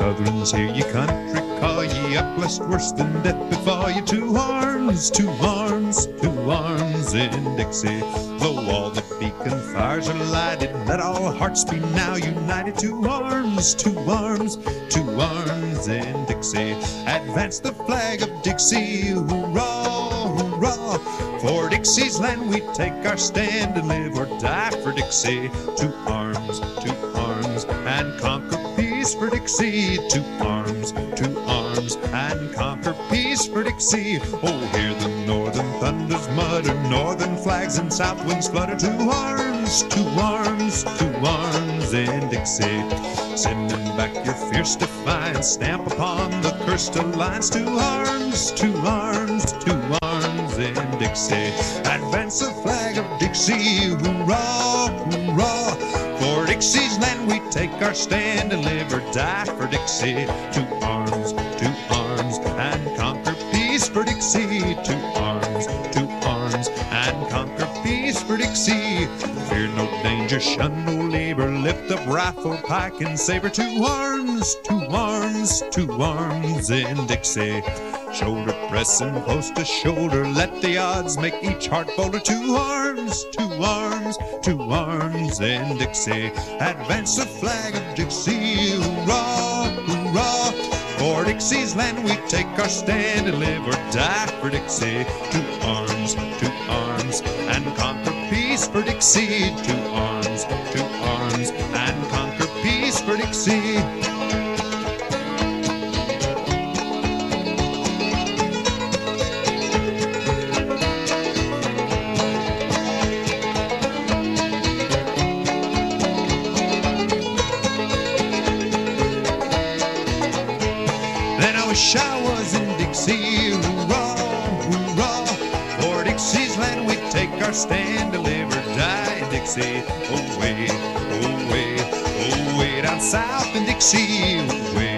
Southrons, hear ye country call ye up, lest worse than death befall ye. Two arms, two arms, two arms in Dixie. Though all the beacon fires are lighted, let all hearts be now united. Two arms, two arms, two arms in Dixie. Advance the flag of Dixie, hoorah, hoorah. For Dixie's land we take our stand, and live or die for Dixie. Two arms, and conquer peace for Dixie. Two arms, and conquer peace for Dixie. Oh, hear the northern thunders mutter, northern flags and south winds flutter. Two arms, two arms, two arms in Dixie. Sending back your fierce defiance, stamp upon the cursed alliance. Two arms, two arms, two arms in Dixie. Advance the flag of Dixie, hoorah, hoorah. For Dixie's land we take our stand, and live or die for Dixie. Two arms, and conquer peace for Dixie. Two arms, and conquer peace for Dixie. Fear no danger, shun no labor, lift up rifle, pike, and saber. Two arms, two arms in Dixie. Shoulder pressing close to shoulder, let the odds make each heart bolder. Two arms, two arms in Dixie. Advance the flag of Dixie, hoorah, hoorah. For Dixie's land we take our stand, and live or die for Dixie. Two arms, and conquer peace for Dixie. Two arms, and conquer peace for Dixie. Wish I was in Dixie, hoorah, hoorah. For Dixie's land we take our stand, to live or die in Dixie. Away, away, away down south in Dixie, away.